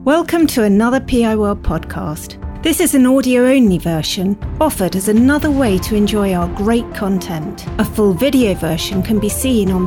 Welcome to another PI World podcast. This is an audio-only version offered as another way to enjoy our great content. A full video version can be seen on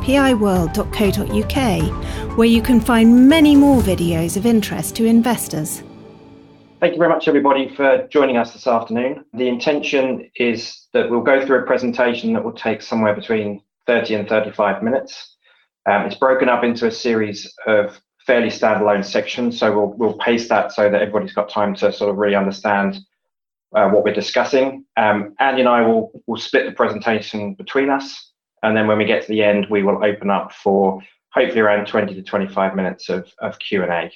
piworld.co.uk, where you can find many more videos of interest to investors. Thank you very much, everybody, for joining us this afternoon. The intention is that we'll go through a presentation that will take somewhere between 30 and 35 minutes. It's broken up into a series of fairly standalone sections, so we'll pace that so that everybody's got time to sort of really understand what we're discussing. Andy and I will split the presentation between us, and then when we get to the end, we will open up for hopefully around 20 to 25 minutes of Q&A.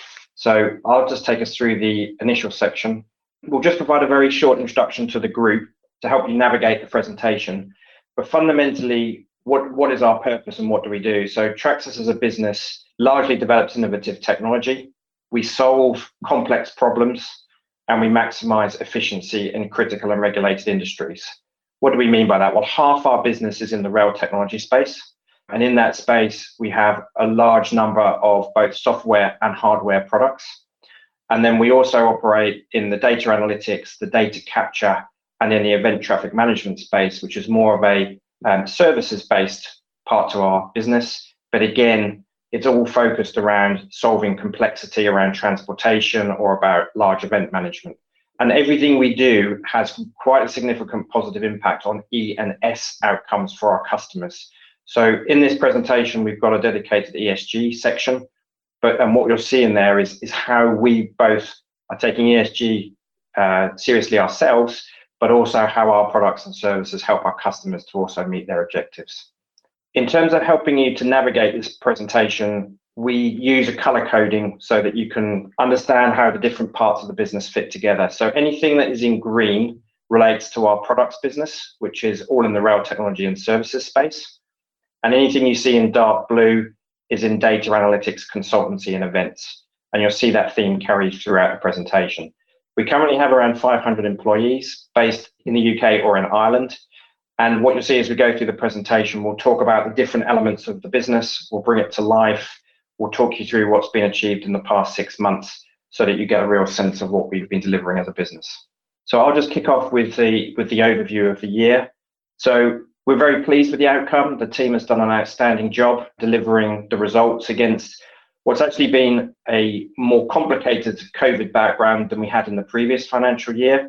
So I'll just take us through the initial section. We'll just provide a very short introduction to the group to help you navigate the presentation, but fundamentally, what is our purpose and what do we do? So Tracsis as a business largely develops innovative technology. We solve complex problems and we maximize efficiency in critical and regulated industries. What do we mean by that? Well, half our business is in the rail technology space. And in that space, we have a large number of both software and hardware products. And then we also operate in the data analytics, the data capture, and in the event traffic management space, which is more of a services-based part to our business. But again, it's all focused around solving complexity around transportation or about large event management. And everything we do has quite a significant positive impact on E and S outcomes for our customers. So in this presentation, we've got a dedicated ESG section, and what you'll see in there is how we both are taking ESG seriously ourselves, but also how our products and services help our customers to also meet their objectives. In terms of helping you to navigate this presentation, we use a color coding so that you can understand how the different parts of the business fit together. So anything that is in green relates to our products business, which is all in the rail technology and services space. And anything you see in dark blue is in data analytics, consultancy, and events. And you'll see that theme carried throughout the presentation. We currently have around 500 employees based in the UK or in Ireland. And what you'll see as we go through the presentation, we'll talk about the different elements of the business. We'll bring it to life. We'll talk you through what's been achieved in the past 6 months so that you get a real sense of what we've been delivering as a business. So I'll just kick off with the overview of the year. So we're very pleased with the outcome. The team has done an outstanding job delivering the results against what's actually been a more complicated COVID background than we had in the previous financial year.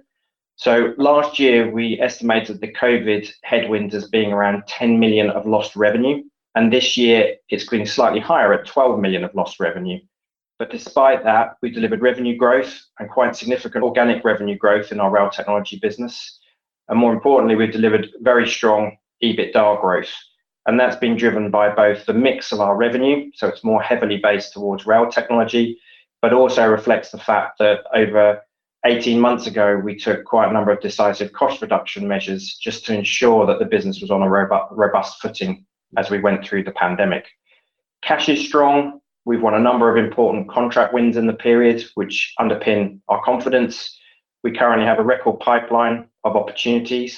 So last year, we estimated the COVID headwinds as being around 10 million of lost revenue. And this year, it's been slightly higher at 12 million of lost revenue. But despite that, we delivered revenue growth and quite significant organic revenue growth in our rail technology business. And more importantly, we've delivered very strong EBITDA growth. And that's been driven by both the mix of our revenue, so it's more heavily based towards rail technology, but also reflects the fact that over 18 months ago, we took quite a number of decisive cost reduction measures just to ensure that the business was on a robust footing as we went through the pandemic. Cash is strong. We've won a number of important contract wins in the period, which underpin our confidence. We currently have a record pipeline of opportunities,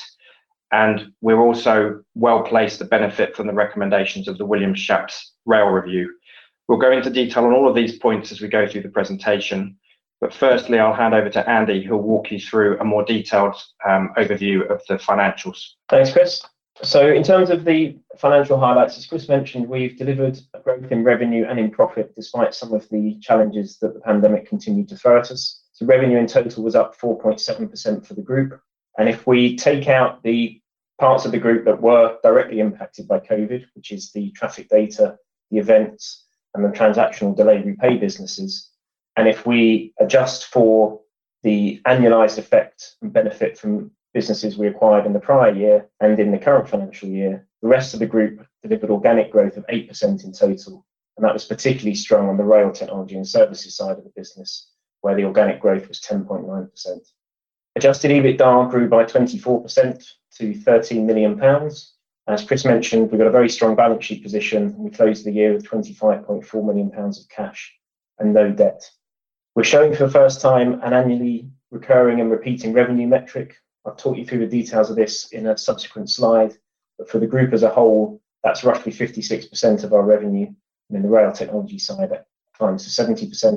and we're also well placed to benefit from the recommendations of the Williams-Shapps Rail Review. We'll go into detail on all of these points as we go through the presentation. But firstly, I'll hand over to Andy, who'll walk you through a more detailed overview of the financials. Thanks, Chris. So in terms of the financial highlights, as Chris mentioned, we've delivered a growth in revenue and in profit despite some of the challenges that the pandemic continued to throw at us. So revenue in total was up 4.7% for the group. And if we take out the parts of the group that were directly impacted by COVID, which is the traffic data, the events, and the transactional delay repay businesses, and if we adjust for the annualized effect and benefit from businesses we acquired in the prior year and in the current financial year, the rest of the group delivered organic growth of 8% in total. And that was particularly strong on the rail technology and services side of the business, where the organic growth was 10.9%. Adjusted EBITDA grew by 24% to £13 million. As Chris mentioned, we've got a very strong balance sheet position, and we closed the year with £25.4 million of cash and no debt. We're showing for the first time an annually recurring and repeating revenue metric. I'll talk you through the details of this in a subsequent slide. But for the group as a whole, that's roughly 56% of our revenue. And in the rail technology side, that climbs to 70%.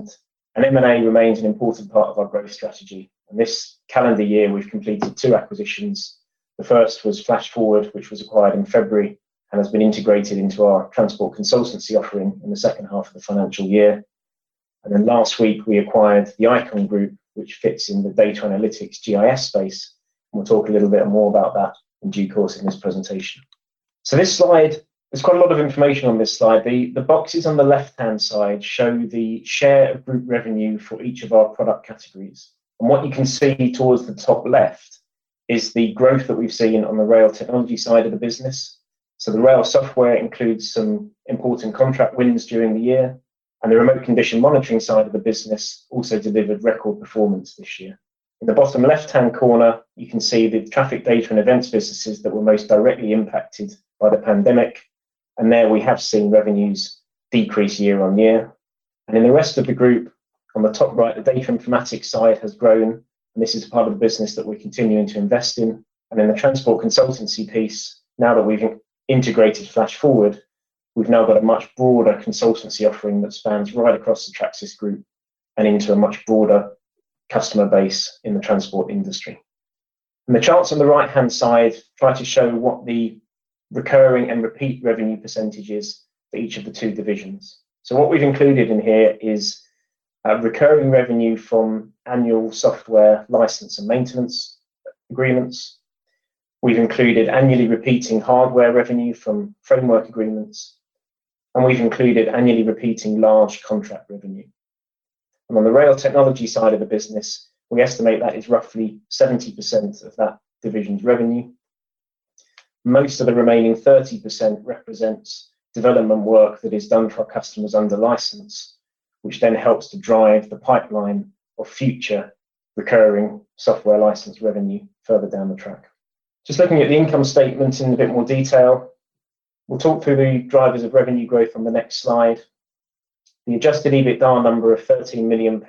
And M&A remains an important part of our growth strategy. And this calendar year, we've completed 2 acquisitions. The first was Flash Forward, which was acquired in February and has been integrated into our transport consultancy offering in the second half of the financial year. And then last week, we acquired the Icon Group, which fits in the data analytics GIS space. And we'll talk a little bit more about that in due course in this presentation. So this slide, there's quite a lot of information on this slide. The boxes on the left-hand side show the share of group revenue for each of our product categories. And what you can see towards the top left is the growth that we've seen on the rail technology side of the business. So the rail software includes some important contract wins during the year, and the remote condition monitoring side of the business also delivered record performance this year. In the bottom left-hand corner, you can see the traffic data and events businesses that were most directly impacted by the pandemic, and there we have seen revenues decrease year on year. And in the rest of the group, on the top right, the data informatics side has grown, and this is part of the business that we're continuing to invest in. And in the transport consultancy piece, now that we've integrated Flash Forward, we've now got a much broader consultancy offering that spans right across the Tracsis group and into a much broader customer base in the transport industry. And the charts on the right-hand side try to show what the recurring and repeat revenue percentage is for each of the 2 divisions. So what we've included in here is recurring revenue from annual software license and maintenance agreements. We've included annually repeating hardware revenue from framework agreements, and we've included annually repeating large contract revenue. And on the rail technology side of the business, we estimate that is roughly 70% of that division's revenue. Most of the remaining 30% represents development work that is done for our customers under license, which then helps to drive the pipeline of future recurring software license revenue further down the track. Just looking at the income statement in a bit more detail, we'll talk through the drivers of revenue growth on the next slide. The adjusted EBITDA number of £13 million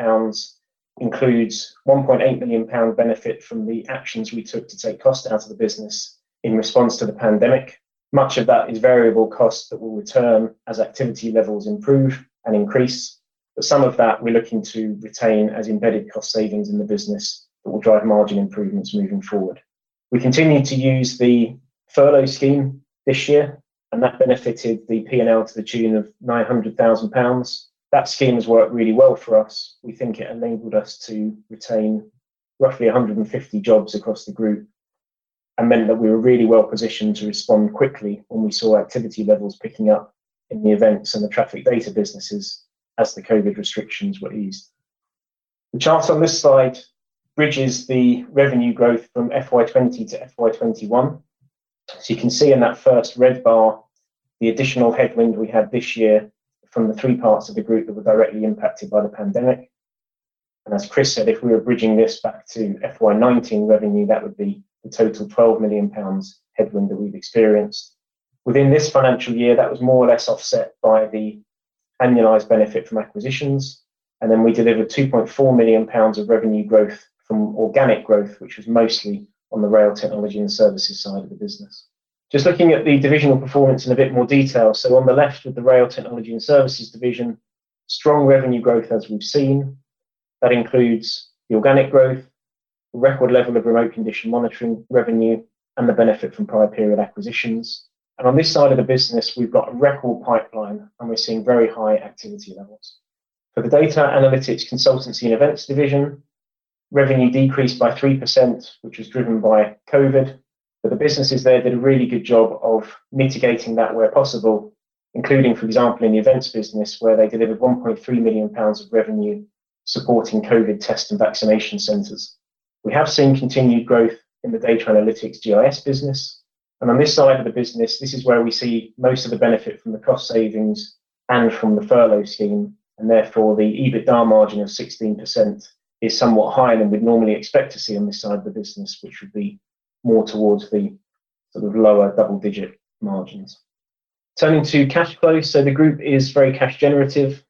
includes £1.8 million benefit from the actions we took to take cost out of the business in response to the pandemic. Much of that is variable costs that will return as activity levels improve and increase. But some of that we're looking to retain as embedded cost savings in the business that will drive margin improvements moving forward. We continue to use the furlough scheme this year, and that benefited the P&L to the tune of £900,000. That scheme has worked really well for us. We think it enabled us to retain roughly 150 jobs across the group and meant that we were really well positioned to respond quickly when we saw activity levels picking up in the events and the traffic data businesses as the COVID restrictions were eased. The chart on this slide bridges the revenue growth from FY20 to FY21. So you can see in that first red bar the additional headwind we had this year from the 3 parts of the group that were directly impacted by the pandemic. And as Chris said, if we were bridging this back to FY19 revenue, that would be the total £12 million headwind that we've experienced. Within this financial year, that was more or less offset by the annualised benefit from acquisitions. And then we delivered £2.4 million of revenue growth from organic growth, which was mostly on the rail technology and services side of the business. Just looking at the divisional performance in a bit more detail. So on the left with the rail technology and services division, strong revenue growth as we've seen. That includes the organic growth, the record level of remote condition monitoring revenue, and the benefit from prior period acquisitions. And on this side of the business, we've got a record pipeline and we're seeing very high activity levels. For the data analytics consultancy and events division, revenue decreased by 3%, which was driven by COVID. But the businesses there did a really good job of mitigating that where possible, including, for example, in the events business, where they delivered £1.3 million of revenue supporting COVID test and vaccination centres. We have seen continued growth in the data analytics GIS business. And on this side of the business, this is where we see most of the benefit from the cost savings and from the furlough scheme. And therefore, the EBITDA margin of 16% is somewhat higher than we'd normally expect to see on this side of the business, which would be more towards the sort of lower double-digit margins. Turning to cash flow, so the group is very cash generative.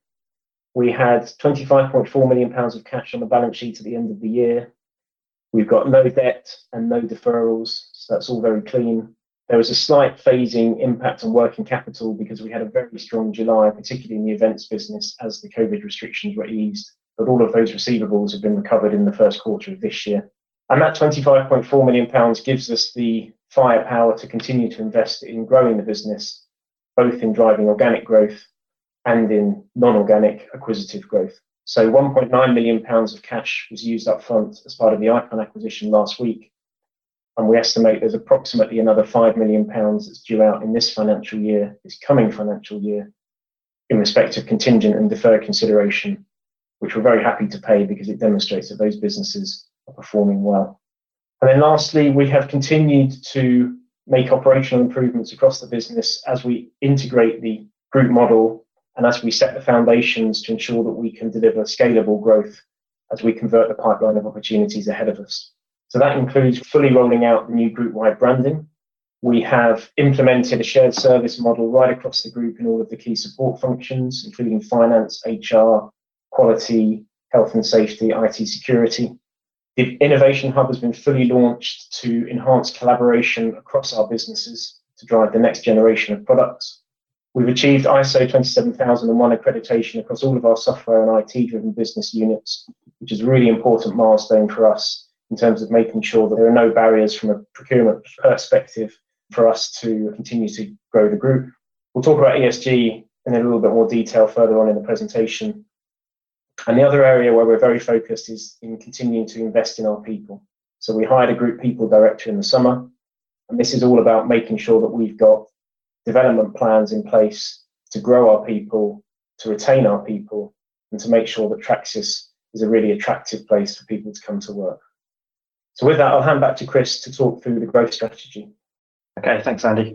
We had £25.4 million of cash on the balance sheet at the end of the year. We've got no debt and no deferrals, so that's all very clean. There was a slight phasing impact on working capital because we had a very strong July, particularly in the events business, as the COVID restrictions were eased. but all of those receivables have been recovered in the first quarter of this year. And that £25.4 million gives us the firepower to continue to invest in growing the business, both in driving organic growth and in non-organic acquisitive growth. So £1.9 million of cash was used up front as part of the Icon acquisition last week. And we estimate there's approximately another £5 million that's due out in this coming financial year, in respect of contingent and deferred consideration, which we're very happy to pay because it demonstrates that those businesses are performing well. And then lastly, we have continued to make operational improvements across the business as we integrate the group model and as we set the foundations to ensure that we can deliver scalable growth as we convert the pipeline of opportunities ahead of us. So that includes fully rolling out the new group-wide branding. We have implemented a shared service model right across the group in all of the key support functions, including finance, HR, quality, health and safety, IT security. The Innovation Hub has been fully launched to enhance collaboration across our businesses to drive the next generation of products. We've achieved ISO 27001 accreditation across all of our software and IT-driven business units, which is a really important milestone for us in terms of making sure that there are no barriers from a procurement perspective for us to continue to grow the group. We'll talk about ESG in a little bit more detail further on in the presentation. And the other area where we're very focused is in continuing to invest in our people. So we hired a group people director in the summer, and this is all about making sure that we've got development plans in place to grow our people, to retain our people, and to make sure that Tracsis is a really attractive place for people to come to work. So with that, I'll hand back to Chris to talk through the growth strategy. Okay, thanks, Andy.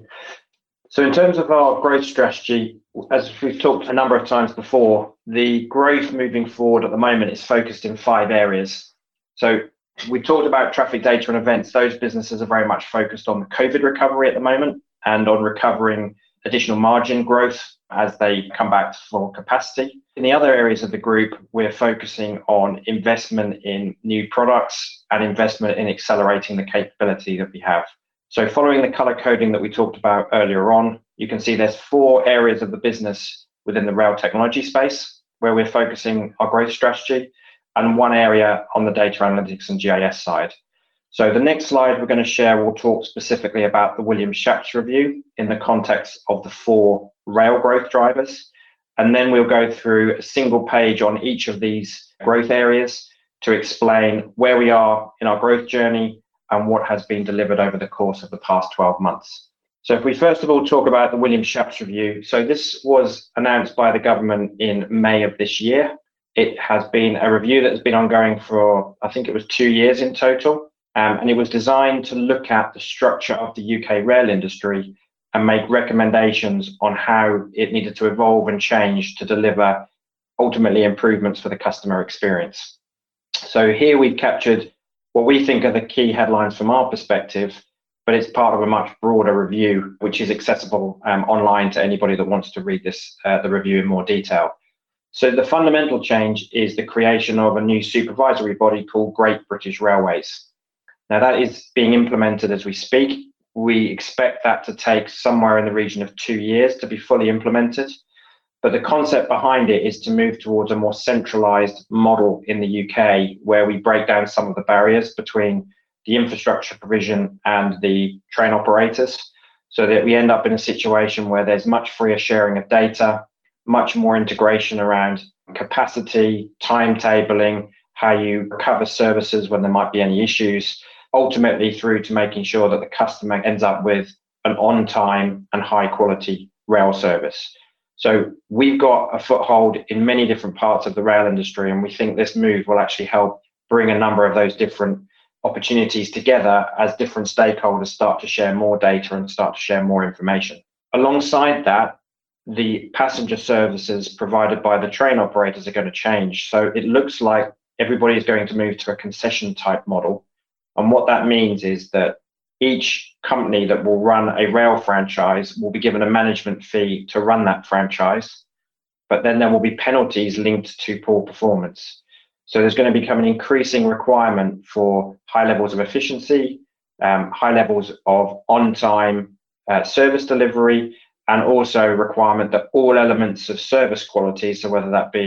So in terms of our growth strategy, as we've talked a number of times before, the growth moving forward at the moment is focused in 5 areas. So we talked about traffic data and events. Those businesses are very much focused on the COVID recovery at the moment and on recovering additional margin growth as they come back to full capacity. In the other areas of the group, we're focusing on investment in new products and investment in accelerating the capability that we have. So following the color coding that we talked about earlier on, you can see there's 4 areas of the business within the rail technology space where we're focusing our growth strategy, and 1 area on the data analytics and GIS side. So the next slide we're going to share will talk specifically about the Williams-Shapps review in the context of the 4 rail growth drivers. And then we'll go through a single page on each of these growth areas to explain where we are in our growth journey and what has been delivered over the course of the past 12 months. So if we first of all talk about the Williams-Shapps review, so this was announced by the government in May of this year. It has been a review that has been ongoing for, I think it was 2 years in total. And it was designed to look at the structure of the UK rail industry and make recommendations on how it needed to evolve and change to deliver ultimately improvements for the customer experience. So here we've captured what we think are the key headlines from our perspective, but it's part of a much broader review, which is accessible online to anybody that wants to read this, the review in more detail. So the fundamental change is the creation of a new supervisory body called Great British Railways. Now that is being implemented as we speak. We expect that to take somewhere in the region of 2 years to be fully implemented. But the concept behind it is to move towards a more centralized model in the UK, where we break down some of the barriers between the infrastructure provision and the train operators, so that we end up in a situation where there's much freer sharing of data, much more integration around capacity, timetabling, how you recover services when there might be any issues, ultimately through to making sure that the customer ends up with an on-time and high-quality rail service. So we've got a foothold in many different parts of the rail industry, and we think this move will actually help bring a number of those different opportunities together as different stakeholders start to share more data and start to share more information. Alongside that, the passenger services provided by the train operators are going to change. So it looks like everybody is going to move to a concession type model. And what that means is that each company that will run a rail franchise will be given a management fee to run that franchise, but then there will be penalties linked to poor performance. So there's going to become an increasing requirement for high levels of efficiency, high levels of on-time service delivery, and also requirement that all elements of service quality, so whether that be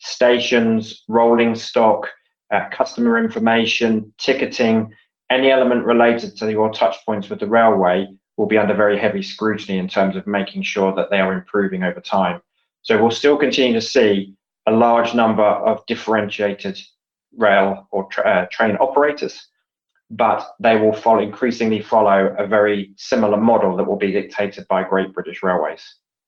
stations, rolling stock, customer information, ticketing, any element related to your touch points with the railway will be under very heavy scrutiny in terms of making sure that they are improving over time. So we'll still continue to see a large number of differentiated rail or train operators, but they will increasingly follow a very similar model that will be dictated by Great British Railways.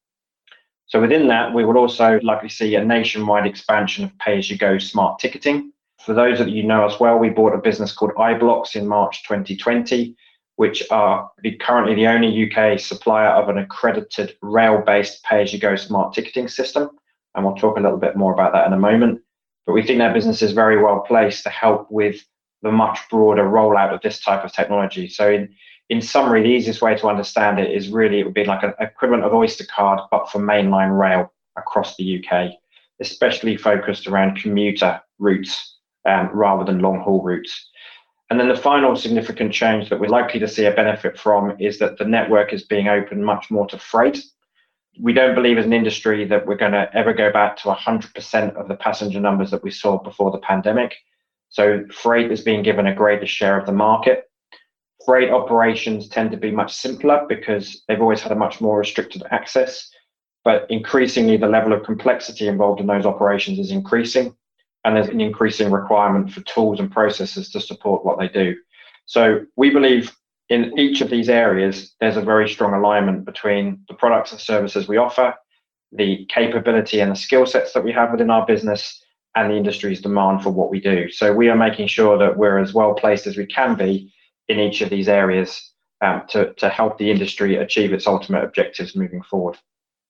So within that, we will also likely see a nationwide expansion of pay-as-you-go smart ticketing. For those of you who know us well, we bought a business called iBlocks in March 2020, which are currently the only UK supplier of an accredited rail-based pay-as-you-go smart ticketing system. And we'll talk a little bit more about that in a moment. But we think that business is very well placed to help with the much broader rollout of this type of technology. So in summary, the easiest way to understand it is really it would be like an equivalent of Oyster Card, but for mainline rail across the UK, especially focused around commuter routes rather than long haul routes. And then the final significant change that we're likely to see a benefit from is that the network is being opened much more to freight. We don't believe as an industry that we're going to ever go back to 100% of the passenger numbers that we saw before the pandemic. So freight is being given a greater share of the market. Freight operations tend to be much simpler because they've always had a much more restricted access, but increasingly the level of complexity involved in those operations is increasing, and there's an increasing requirement for tools and processes to support what they do. So we believe in each of these areas, there's a very strong alignment between the products and services we offer, the capability and the skill sets that we have within our business, and the industry's demand for what we do. So we are making sure that we're as well placed as we can be in each of these areas to help the industry achieve its ultimate objectives moving forward.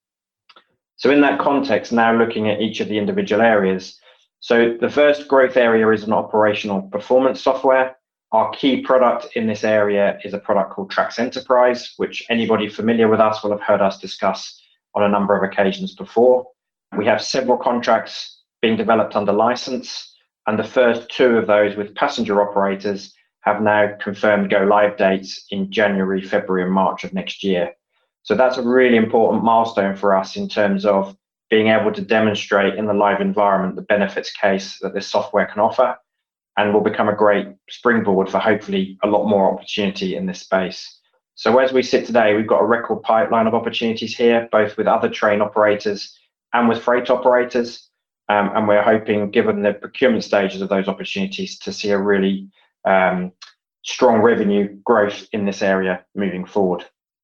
So in that context, now looking at each of the individual areas, so the first growth area is an operational performance software. Our key product in this area is a product called Trax Enterprise, which anybody familiar with us will have heard us discuss on a number of occasions before. We have several contracts being developed under license, and the first two of those with passenger operators have now confirmed go live dates in January, February, and March of next year. So that's a really important milestone for us in terms of being able to demonstrate in the live environment the benefits case that this software can offer, and will become a great springboard for hopefully a lot more opportunity in this space. So as we sit today, we've got a record pipeline of opportunities here, both with other train operators and with freight operators. And we're hoping, given the procurement stages of those opportunities, to see a really strong revenue growth in this area moving forward.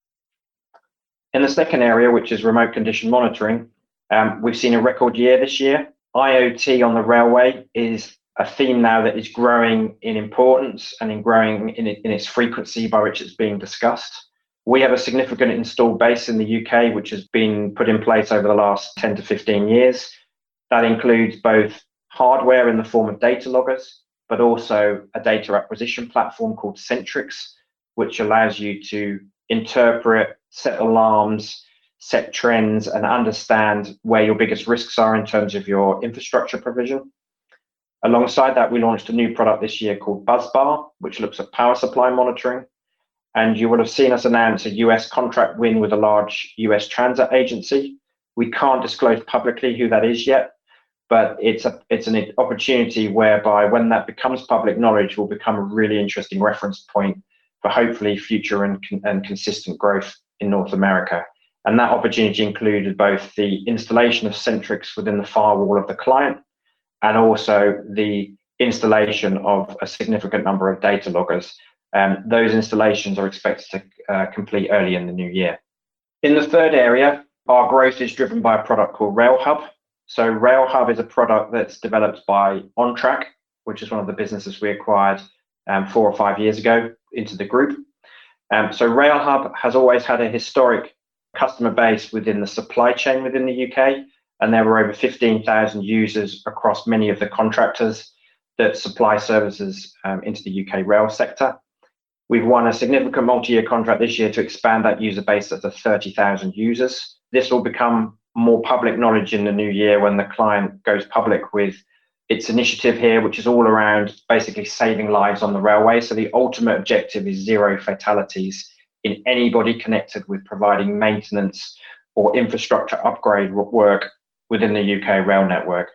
In the second area, which is remote condition monitoring, we've seen a record year this year. IoT on the railway is a theme now that is growing in importance and in growing in its frequency by which it's being discussed. We have a significant installed base in the UK, which has been put in place over the last 10 to 15 years. That includes both hardware in the form of data loggers, but also a data acquisition platform called Centrix, which allows you to interpret, set alarms, set trends, and understand where your biggest risks are in terms of your infrastructure provision. Alongside that, we launched a new product this year called BuzzBar, which looks at power supply monitoring. And you would have seen us announce a US contract win with a large US transit agency. We can't disclose publicly who that is yet, but it's an opportunity whereby when that becomes public knowledge, will become a really interesting reference point for hopefully future and consistent growth in North America. And that opportunity included both the installation of Centrix within the firewall of the client, and also the installation of a significant number of data loggers. Those installations are expected to complete early in the new year. In the third area, our growth is driven by a product called RailHub. So RailHub is a product that's developed by OnTrack, which is one of the businesses we acquired 4 or 5 years ago into the group. So RailHub has always had a historic customer base within the supply chain within the UK, and there were over 15,000 users across many of the contractors that supply services into the UK rail sector. We've won a significant multi-year contract this year to expand that user base to 30,000 users. This will become more public knowledge in the new year when the client goes public with its initiative here, which is all around basically saving lives on the railway. So the ultimate objective is 0 fatalities in anybody connected with providing maintenance or infrastructure upgrade work within the UK rail network.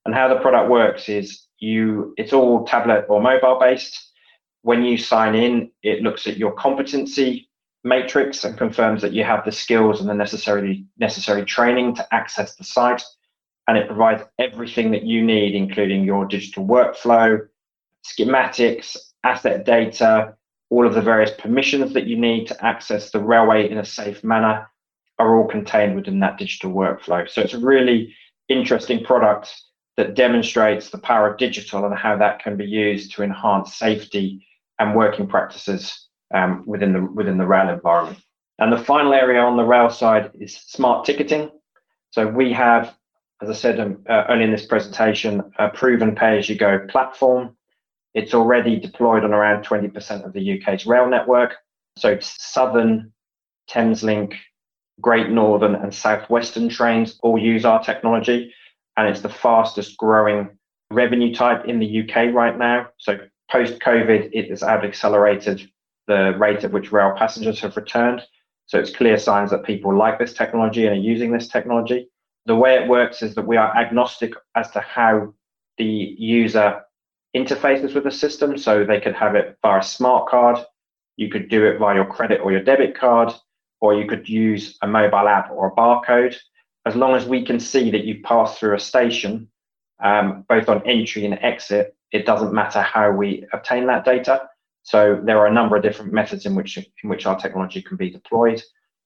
And how the product works is it's all tablet or mobile based. When you sign in, it looks at your competency matrix and confirms that you have the skills and the necessary training to access the site. And it provides everything that you need, including your digital workflow, schematics, asset data, all of the various permissions that you need to access the railway in a safe manner are all contained within that digital workflow. So it's a really interesting product that demonstrates the power of digital and how that can be used to enhance safety and working practices within the rail environment. And the final area on the rail side is smart ticketing. So we have, as I said earlier in this presentation, a proven pay-as-you-go platform. It's already deployed on around 20% of the UK's rail network. So Southern, Thameslink, Great Northern and South Western trains all use our technology, and it's the fastest growing revenue type in the UK right now. So post-COVID, it has accelerated the rate at which rail passengers have returned. So it's clear signs that people like this technology and are using this technology. The way it works is that we are agnostic as to how the user interfaces with the system. So they could have it via a smart card, you could do it via your credit or your debit card, or you could use a mobile app or a barcode. As long as we can see that you've passed through a station, both on entry and exit, it doesn't matter how we obtain that data. So there are a number of different methods in which our technology can be deployed.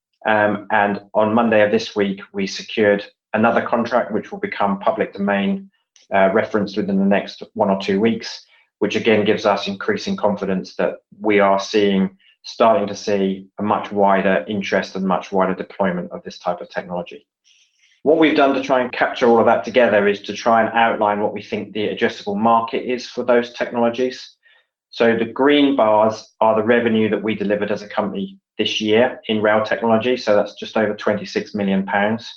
And on Monday of this week, we secured another contract, which will become public domain referenced within the next 1 or 2 weeks, which again gives us increasing confidence that we are starting to see a much wider interest and much wider deployment of this type of technology. What we've done to try and capture all of that together is to try and outline what we think the addressable market is for those technologies. So the green bars are the revenue that we delivered as a company this year in rail technology. So that's just over £26 million.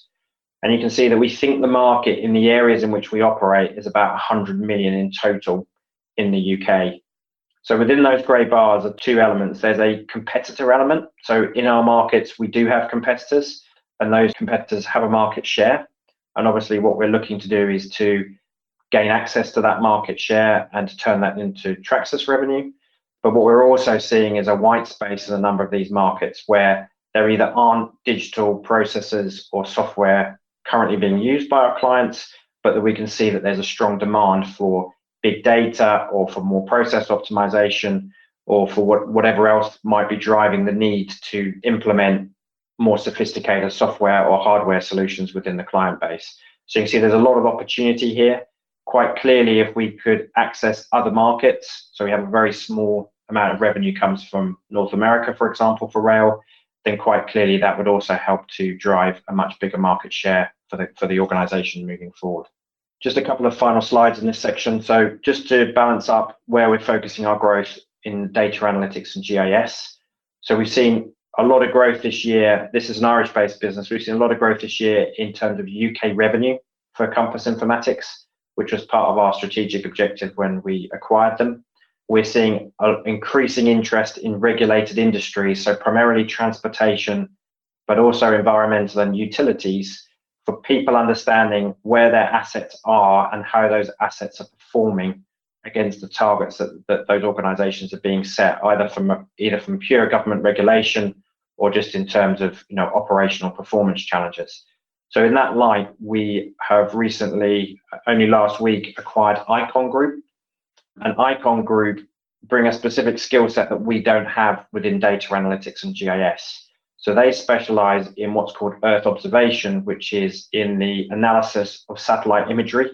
And you can see that we think the market in the areas in which we operate is about 100 million in total in the UK. So within those grey bars are two elements. There's a competitor element. So in our markets, we do have competitors, and those competitors have a market share. And obviously what we're looking to do is to gain access to that market share and to turn that into Tracsis revenue. But what we're also seeing is a white space in a number of these markets where there either aren't digital processes or software currently being used by our clients, but that we can see that there's a strong demand for big data or for more process optimization or for whatever else might be driving the need to implement more sophisticated software or hardware solutions within the client base. So you can see there's a lot of opportunity here. Quite clearly, if we could access other markets, so we have a very small amount of revenue comes from North America, for example, for rail, then quite clearly that would also help to drive a much bigger market share for the organization moving forward. Just a couple of final slides in this section. So just to balance up where we're focusing our growth in data analytics and GIS. So we've seen a lot of growth this year. This is an Irish-based business. We've seen a lot of growth this year in terms of UK revenue for Compass Informatics, which was part of our strategic objective when we acquired them. We're seeing an increasing interest in regulated industries, so primarily transportation, but also environmental and utilities, for people understanding where their assets are and how those assets are performing against the targets that those organizations are being set, either from pure government regulation or just in terms of operational performance challenges. So in that light, we have recently, only last week, acquired Icon Group. And Icon Group bring a specific skill set that we don't have within data analytics and GIS. So they specialize in what's called Earth observation, which is in the analysis of satellite imagery.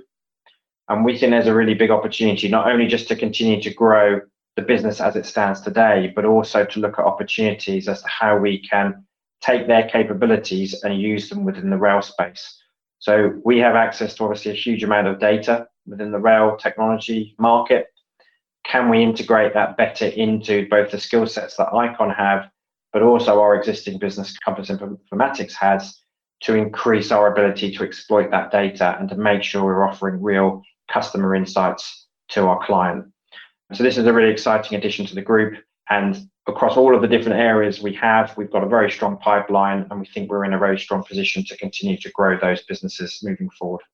And we think there's a really big opportunity, not only just to continue to grow the business as it stands today, but also to look at opportunities as to how we can take their capabilities and use them within the rail space. So we have access to obviously a huge amount of data within the rail technology market. Can we integrate that better into both the skill sets that Icon have, but also our existing business Compass Informatics has, to increase our ability to exploit that data and to make sure we're offering real customer insights to our client. So this is a really exciting addition to the group, and across all of the different areas we've got a very strong pipeline, and we think we're in a very strong position to continue to grow those businesses moving forward.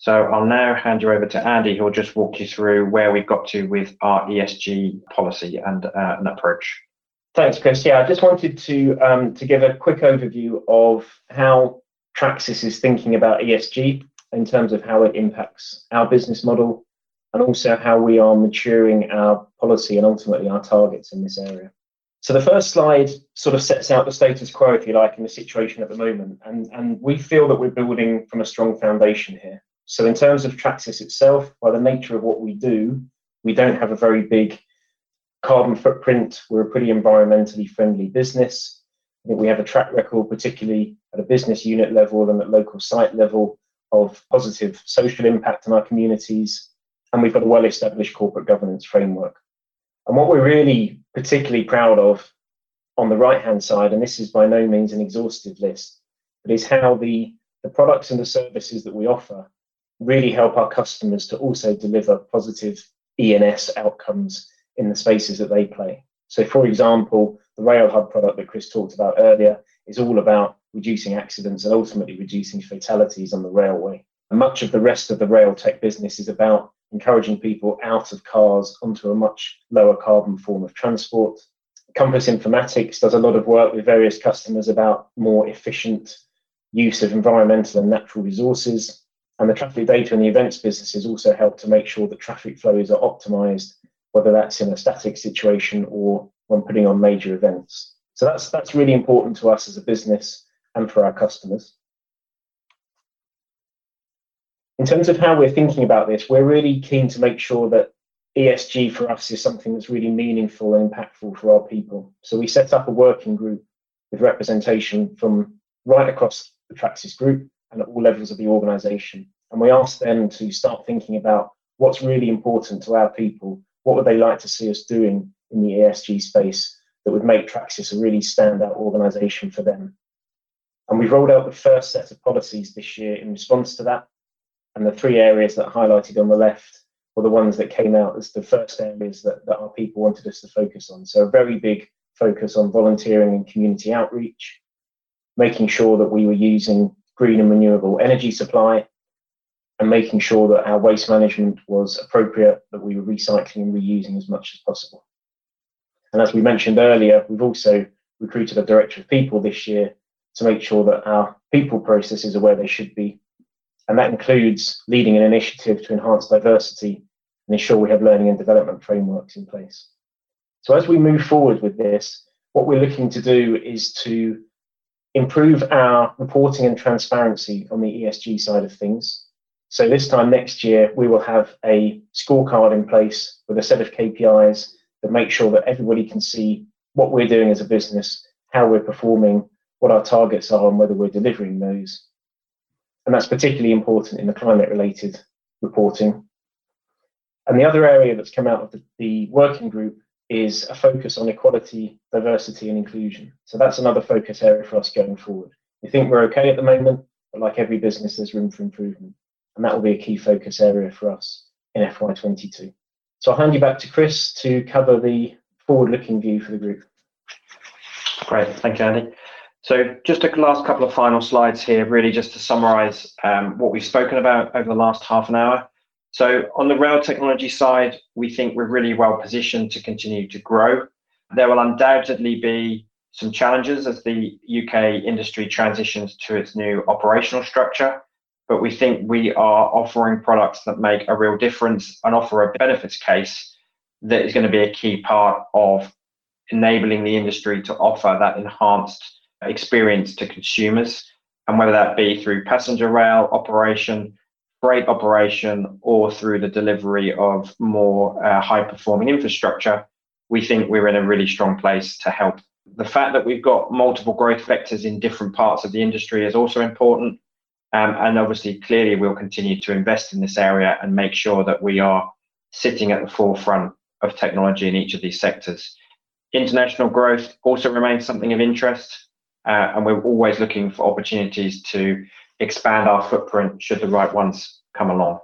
So I'll now hand you over to Andy, who'll just walk you through where we've got to with our ESG policy and an approach. Thanks, Chris. Yeah, I just wanted to give a quick overview of how Tracsis is thinking about ESG in terms of how it impacts our business model and also how we are maturing our policy and ultimately our targets in this area. So the first slide sort of sets out the status quo, if you like, in the situation at the moment. And we feel that we're building from a strong foundation here. So in terms of Tracsis itself, by the nature of what we do, we don't have a very big carbon footprint. We're a pretty environmentally friendly business. I think we have a track record, particularly at a business unit level and at local site level, of positive social impact in our communities. And we've got a well-established corporate governance framework. And what we're really particularly proud of on the right-hand side, and this is by no means an exhaustive list, but is how the products and the services that we offer really help our customers to also deliver positive E&S outcomes in the spaces that they play. So, for example, the RailHub product that Chris talked about earlier is all about reducing accidents and ultimately reducing fatalities on the railway. And much of the rest of the rail tech business is about encouraging people out of cars onto a much lower carbon form of transport. Compass Informatics does a lot of work with various customers about more efficient use of environmental and natural resources. And the traffic data and the events businesses also help to make sure that traffic flows are optimized, whether that's in a static situation or when putting on major events. So that's really important to us as a business and for our customers. In terms of how we're thinking about this, we're really keen to make sure that ESG for us is something that's really meaningful and impactful for our people. So we set up a working group with representation from right across the Tracsis group and at all levels of the organisation. And we asked them to start thinking about what's really important to our people. What would they like to see us doing in the ESG space that would make Tracsis a really standout organisation for them? And we've rolled out the first set of policies this year in response to that. And the three areas that are highlighted on the left were the ones that came out as the first areas that our people wanted us to focus on. So a very big focus on volunteering and community outreach, making sure that we were using green and renewable energy supply, and making sure that our waste management was appropriate, that we were recycling and reusing as much as possible. And as we mentioned earlier, we've also recruited a director of people this year to make sure that our people processes are where they should be. And that includes leading an initiative to enhance diversity and ensure we have learning and development frameworks in place. So as we move forward with this, what we're looking to do is to improve our reporting and transparency on the ESG side of things. So this time next year, we will have a scorecard in place with a set of KPIs that make sure that everybody can see what we're doing as a business, how we're performing, what our targets are, and whether we're delivering those. And that's particularly important in the climate-related reporting. And the other area that's come out of the working group is a focus on equality, diversity, and inclusion. So that's another focus area for us going forward. We think we're okay at the moment, but like every business, there's room for improvement. And that will be a key focus area for us in FY22. So I'll hand you back to Chris to cover the forward-looking view for the group. Great, thank you, Andy. So just a last couple of final slides here, really just to summarise what we've spoken about over the last half an hour. So on the rail technology side, we think we're really well positioned to continue to grow. There will undoubtedly be some challenges as the UK industry transitions to its new operational structure, but we think we are offering products that make a real difference and offer a benefits case that is going to be a key part of enabling the industry to offer that enhanced experience to consumers, and whether that be through passenger rail operation, freight operation, or through the delivery of more high-performing infrastructure, we think we're in a really strong place to help. The fact that we've got multiple growth vectors in different parts of the industry is also important, and obviously, clearly, we'll continue to invest in this area and make sure that we are sitting at the forefront of technology in each of these sectors. International growth also remains something of interest. And we're always looking for opportunities to expand our footprint should the right ones come along.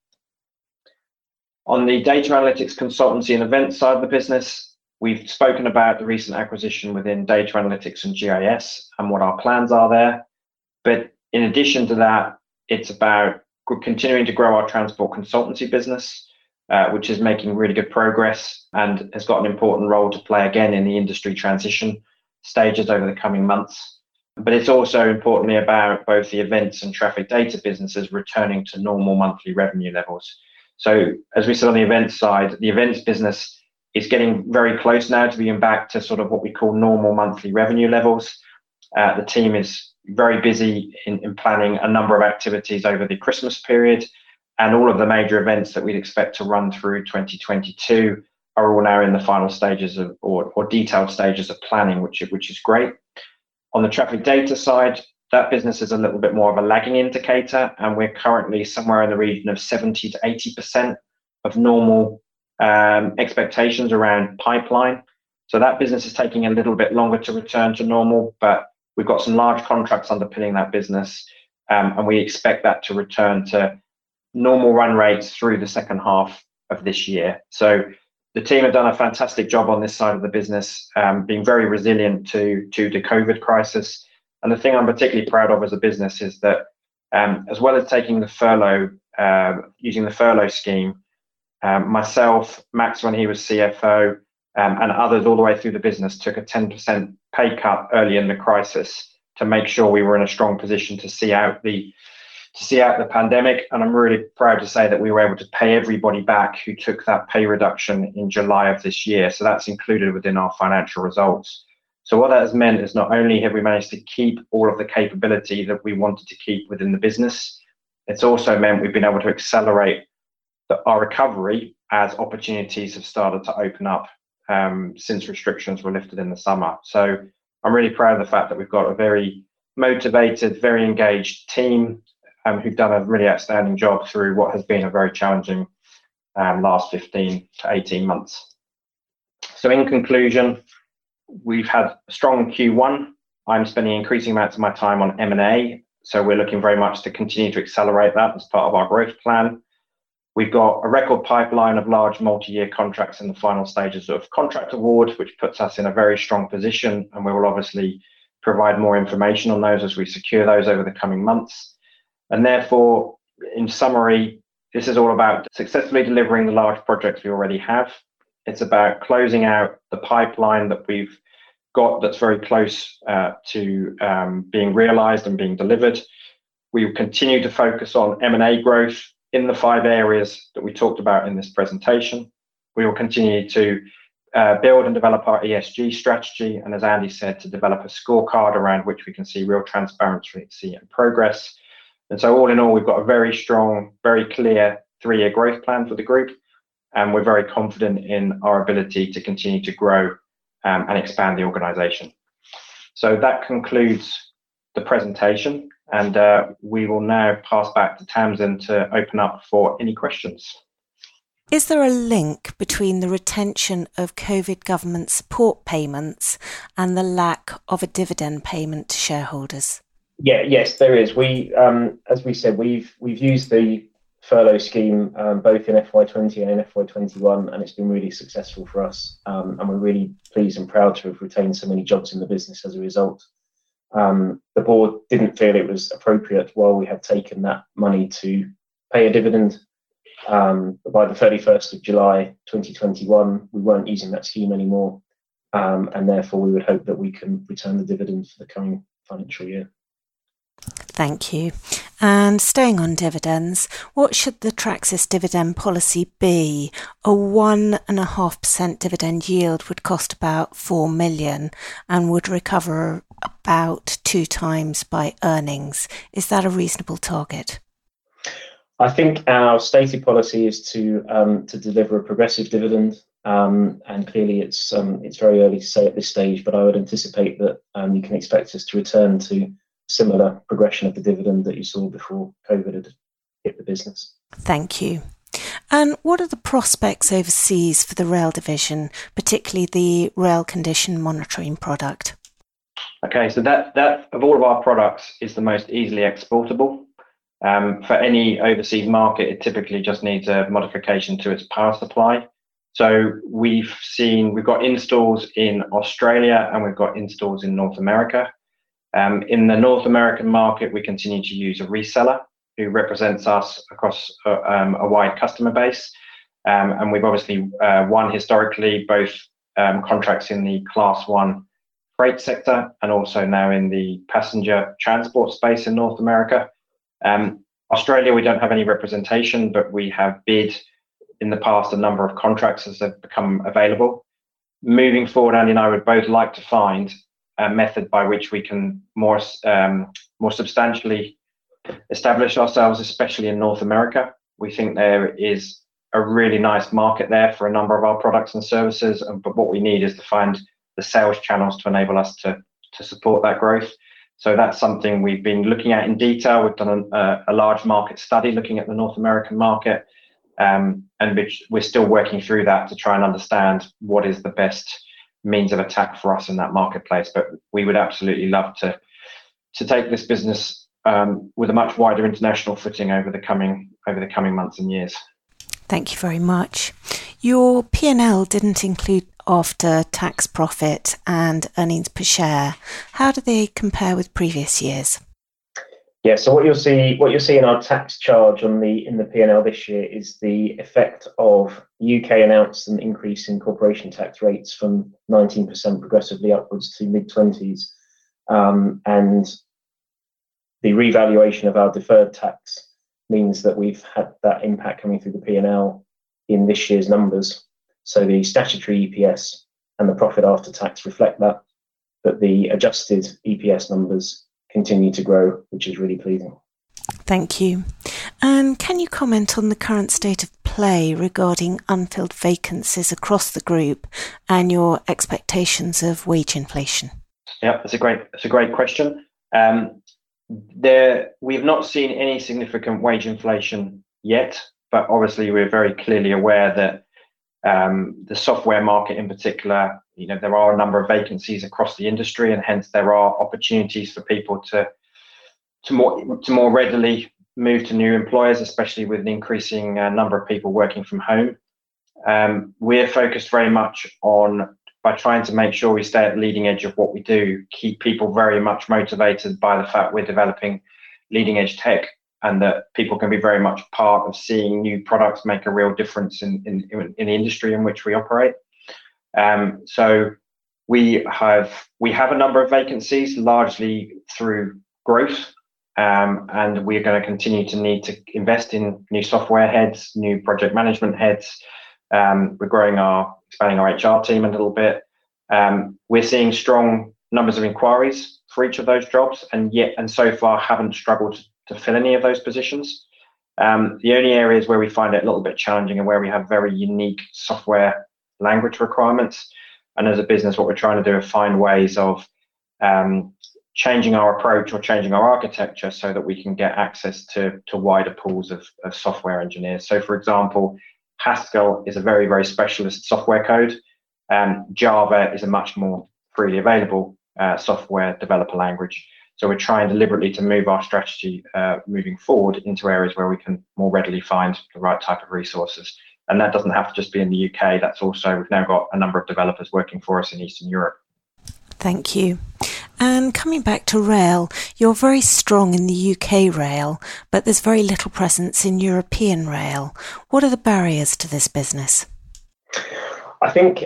On the data analytics consultancy and events side of the business, we've spoken about the recent acquisition within data analytics and GIS and what our plans are there. But in addition to that, it's about continuing to grow our transport consultancy business, which is making really good progress and has got an important role to play again in the industry transition stages over the coming months. But it's also importantly about both the events and traffic data businesses returning to normal monthly revenue levels. So as we said on the events side, the events business is getting very close now to being back to sort of what we call normal monthly revenue levels. The team is very busy in planning a number of activities over the Christmas period, and all of the major events that we'd expect to run through 2022 are all now in the final stages of or detailed stages of planning, which is great. On the traffic data side, that business is a little bit more of a lagging indicator, and we're currently somewhere in the region of 70 to 80% of normal expectations around pipeline. So that business is taking a little bit longer to return to normal, but we've got some large contracts underpinning that business, and we expect that to return to normal run rates through the second half of this year. So the team have done a fantastic job on this side of the business, being very resilient to the COVID crisis. And the thing I'm particularly proud of as a business is that as well as taking the furlough, using the furlough scheme, myself, Max when he was CFO, and others all the way through the business took a 10% pay cut early in the crisis to make sure we were in a strong position to see out the pandemic. And I'm really proud to say that we were able to pay everybody back who took that pay reduction in July of this year. So that's included within our financial results. So what that has meant is not only have we managed to keep all of the capability that we wanted to keep within the business, it's also meant we've been able to accelerate our recovery as opportunities have started to open up since restrictions were lifted in the summer. So I'm really proud of the fact that we've got a very motivated, very engaged team who've done a really outstanding job through what has been a very challenging last 15 to 18 months. So in conclusion, we've had a strong Q1. I'm spending increasing amounts of my time on M&A, so we're looking very much to continue to accelerate that as part of our growth plan. We've got a record pipeline of large multi-year contracts in the final stages of contract award, which puts us in a very strong position, and we will obviously provide more information on those as we secure those over the coming months. And therefore, in summary, this is all about successfully delivering the large projects we already have. It's about closing out the pipeline that we've got that's very close to being realized and being delivered. We will continue to focus on M&A growth in the 5 areas that we talked about in this presentation. We will continue to build and develop our ESG strategy, and as Andy said, to develop a scorecard around which we can see real transparency and progress. And so all in all, we've got a very strong, very clear 3-year growth plan for the group, and we're very confident in our ability to continue to grow and expand the organisation. So that concludes the presentation, and we will now pass back to Tamsin to open up for any questions. Is there a link between the retention of COVID government support payments and the lack of a dividend payment to shareholders? Yes, there is. We, as we said, we've used the furlough scheme both in FY20 and in FY21, and it's been really successful for us. And we're really pleased and proud to have retained so many jobs in the business as a result. The board didn't feel it was appropriate while we had taken that money to pay a dividend. By the 31st of July 2021, we weren't using that scheme anymore, and therefore we would hope that we can return the dividend for the coming financial year. Thank you. And staying on dividends, what should the Tracsis dividend policy be? A 1.5% dividend yield would cost about 4 million and would recover about 2 times by earnings. Is that a reasonable target? I think our stated policy is to deliver a progressive dividend, and clearly it's very early to say at this stage, but I would anticipate that you can expect us to return to similar progression of the dividend that you saw before COVID had hit the business. Thank you. And what are the prospects overseas for the rail division, particularly the rail condition monitoring product? Okay, so that of all of our products is the most easily exportable. For any overseas market, it typically just needs a modification to its power supply. So we've got installs in Australia and we've got installs in North America. In the North American market, we continue to use a reseller. who represents us across a wide customer base. And we've obviously won historically both contracts in the Class 1 freight sector and also now in the passenger transport space in North America. Australia, we don't have any representation, but we have bid in the past a number of contracts as they've become available. Moving forward, Andy and I would both like to find a method by which we can more substantially establish ourselves, especially in North America. We think there is a really nice market there for a number of our products and services, but what we need is to find the sales channels to enable us to support that growth. So that's something we've been looking at in detail. We've done a large market study looking at the North American market, and we're still working through that to try and understand what is the best means of attack for us in that marketplace. But we would absolutely love to take this business with a much wider international footing over the coming months and years. Thank you very much. Your P&L didn't include after-tax profit and earnings per share. How do they compare with previous years? Yeah, so what you'll see in our tax charge in the P&L this year is the effect of UK announced an increase in corporation tax rates from 19% progressively upwards to mid-20s, and the revaluation of our deferred tax means that we've had that impact coming through the P&L in this year's numbers. So the statutory EPS and the profit after tax reflect that, but the adjusted EPS numbers continue to grow, which is really pleasing. Thank you. And can you comment on the current state of play regarding unfilled vacancies across the group and your expectations of wage inflation? Yeah, it's a great question. We've not seen any significant wage inflation yet, but obviously we're very clearly aware that the software market in particular, there are a number of vacancies across the industry, and hence there are opportunities for people to more readily move to new employers, especially with an increasing number of people working from home. We're focused very much by trying to make sure we stay at the leading edge of what we do, keep people very much motivated by the fact we're developing leading edge tech, and that people can be very much part of seeing new products make a real difference in the industry in which we operate. So we have a number of vacancies, largely through growth, and we're going to continue to need to invest in new software heads, new project management heads. We're expanding our HR team a little bit. We're seeing strong numbers of inquiries for each of those jobs, and so far haven't struggled to fill any of those positions. The only areas where we find it a little bit challenging are where we have very unique software language requirements. And as a business, what we're trying to do is find ways of changing our approach or changing our architecture so that we can get access to wider pools of software engineers. So, for example, Haskell is a very, very specialist software code. Java is a much more freely available software developer language. So we're trying deliberately to move our strategy moving forward into areas where we can more readily find the right type of resources. And that doesn't have to just be in the UK. We've now got a number of developers working for us in Eastern Europe. Thank you. And coming back to rail, you're very strong in the UK rail, but there's very little presence in European rail. What are the barriers to this business? I think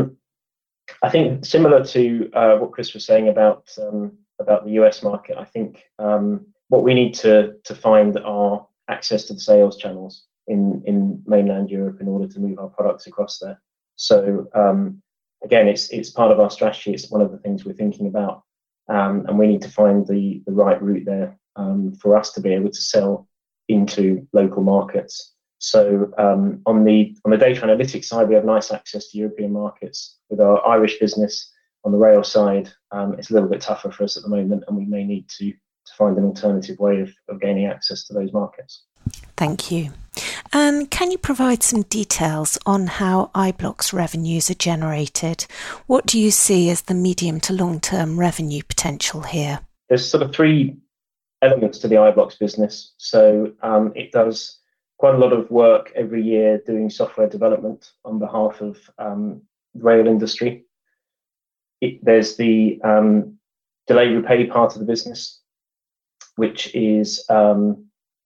similar to what Chris was saying about the US market, I think what we need to find are access to the sales channels in mainland Europe in order to move our products across there. So again, it's part of our strategy. It's one of the things we're thinking about, and we need to find the right route there for us to be able to sell into local markets. So on the data analytics side, we have nice access to European markets. With our Irish business on the rail side, it's a little bit tougher for us at the moment, and we may need to find an alternative way of gaining access to those markets. Thank you. And can you provide some details on how iBlock's revenues are generated? What do you see as the medium to long-term revenue potential here? There's sort of three elements to the iBlock's business. So it does quite a lot of work every year doing software development on behalf of the rail industry. There's the delay repay part of the business, which is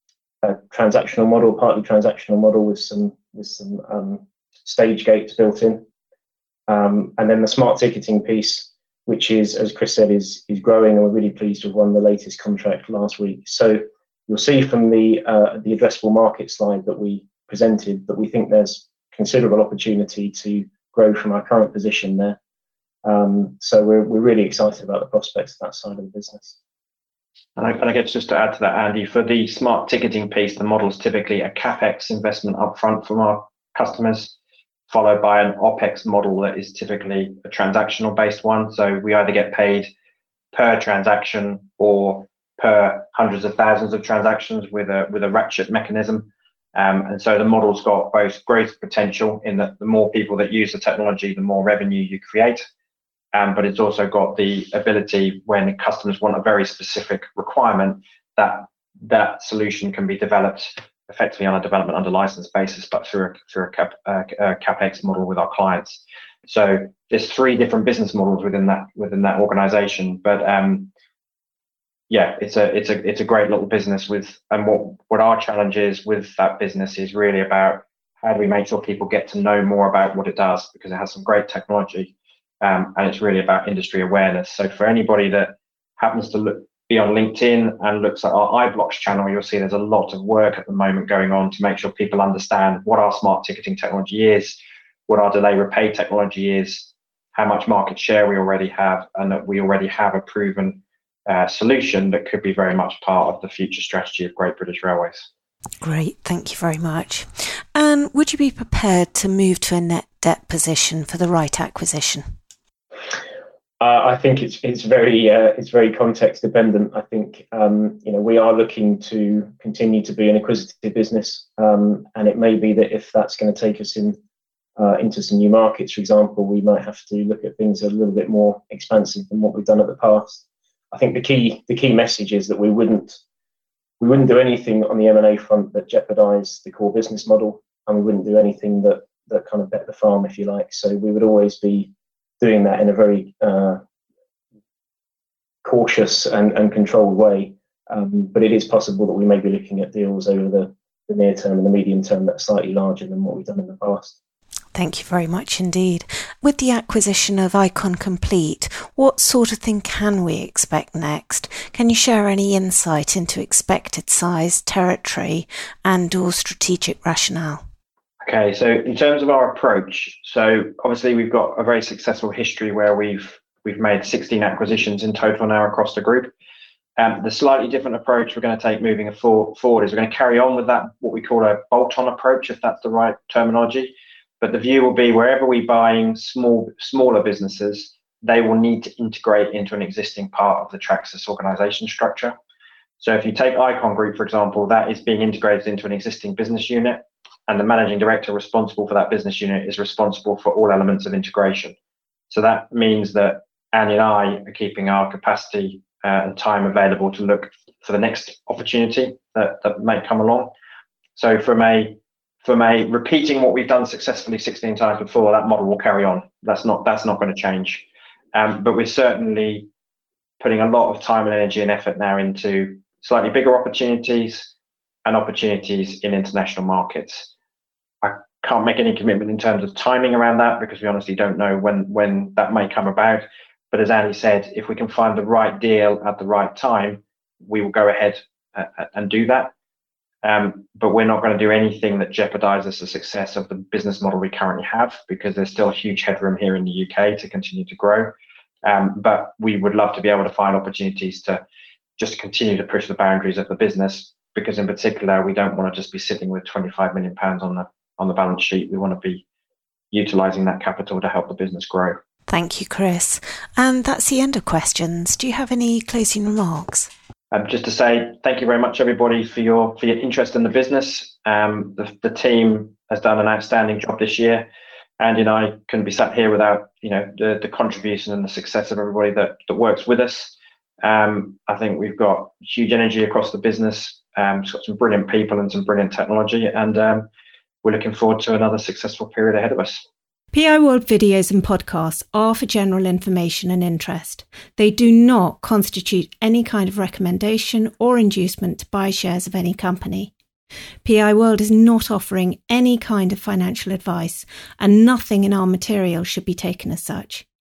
transactional model, partly transactional model with some stage gates built in. And then the smart ticketing piece, which is, as Chris said, is growing, and we're really pleased to have won the latest contract last week. So you'll see from the addressable market slide that we presented that we think there's considerable opportunity to grow from our current position there. So we're really excited about the prospects of that side of the business. And I guess just to add to that, Andy, for the smart ticketing piece, the model is typically a CapEx investment upfront from our customers, followed by an OpEx model that is typically a transactional based one. So we either get paid per transaction or per hundreds of thousands of transactions with a ratchet mechanism. And so the model's got both growth potential in that the more people that use the technology, the more revenue you create. But it's also got the ability, when customers want a very specific requirement, that solution can be developed effectively on a development under license basis, but through a CapEx model with our clients. So there's 3 different business models within that organization. But yeah, it's a great little business and what our challenge is with that business is really about how do we make sure people get to know more about what it does, because it has some great technology. And it's really about industry awareness. So for anybody that happens to be on LinkedIn and looks at our iBlocks channel, you'll see there's a lot of work at the moment going on to make sure people understand what our smart ticketing technology is, what our delay repay technology is, how much market share we already have, and that we already have a proven solution that could be very much part of the future strategy of Great British Railways. Great, thank you very much. And would you be prepared to move to a net debt position for the right acquisition? I think it's very context dependent. I think we are looking to continue to be an acquisitive business, and it may be that if that's going to take us into some new markets, for example, we might have to look at things a little bit more expansive than what we've done in the past. I think the key message is that we wouldn't do anything on the M&A front that jeopardised the core business model, and we wouldn't do anything that kind of bet the farm, if you like. So we would always be doing that in a very cautious and controlled way. But it is possible that we may be looking at deals over the near term and the medium term that are slightly larger than what we've done in the past. Thank you very much indeed. With the acquisition of Icon Complete, what sort of thing can we expect next? Can you share any insight into expected size, territory, and/or strategic rationale? Okay, so in terms of our approach, so obviously we've got a very successful history where we've made 16 acquisitions in total now across the group. The slightly different approach we're going to take moving forward is we're going to carry on with that, what we call a bolt-on approach, if that's the right terminology. But the view will be wherever we're buying smaller businesses, they will need to integrate into an existing part of the Tracsis organisation structure. So if you take Icon Group, for example, that is being integrated into an existing business unit, and the managing director responsible for that business unit is responsible for all elements of integration. So that means that Andy and I are keeping our capacity and time available to look for the next opportunity that may come along. So from a repeating what we've done successfully 16 times before, that model will carry on. That's not going to change. But we're certainly putting a lot of time and energy and effort now into slightly bigger opportunities and opportunities in international markets. I can't make any commitment in terms of timing around that because we honestly don't know when that may come about. But as Andy said, if we can find the right deal at the right time, we will go ahead and do that. But we're not going to do anything that jeopardizes the success of the business model we currently have, because there's still a huge headroom here in the UK to continue to grow. But we would love to be able to find opportunities to just continue to push the boundaries of the business, because in particular, we don't want to just be sitting with £25 million on the balance sheet. We want to be utilising that capital to help the business grow. Thank you, Chris. And that's the end of questions. Do you have any closing remarks? Just to say thank you very much, everybody, for your interest in the business. The team has done an outstanding job this year. Andy and I couldn't be sat here without the contribution and the success of everybody that works with us. I think we've got huge energy across the business. It's got some brilliant people and some brilliant technology, and we're looking forward to another successful period ahead of us. PI World videos and podcasts are for general information and interest. They do not constitute any kind of recommendation or inducement to buy shares of any company. PI World is not offering any kind of financial advice, and nothing in our material should be taken as such.